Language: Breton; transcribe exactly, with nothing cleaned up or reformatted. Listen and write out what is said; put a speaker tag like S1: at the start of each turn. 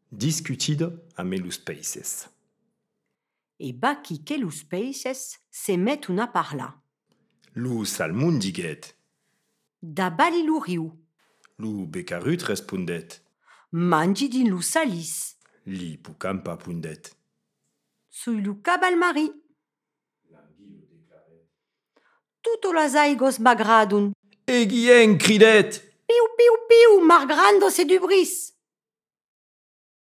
S1: Discutid a melus peises.
S2: E bacchi che los peixes se met una parla.
S1: Lu salmon diget.
S2: Da bali lu riu,
S1: Lu becarut respondet.
S2: mangi din lu salis,
S1: Li pucampa pundet.
S2: sui lu cabal mari. Tuto las aigos magradun,
S1: Egien cridet!
S2: piu piu piu, margrando se du bris.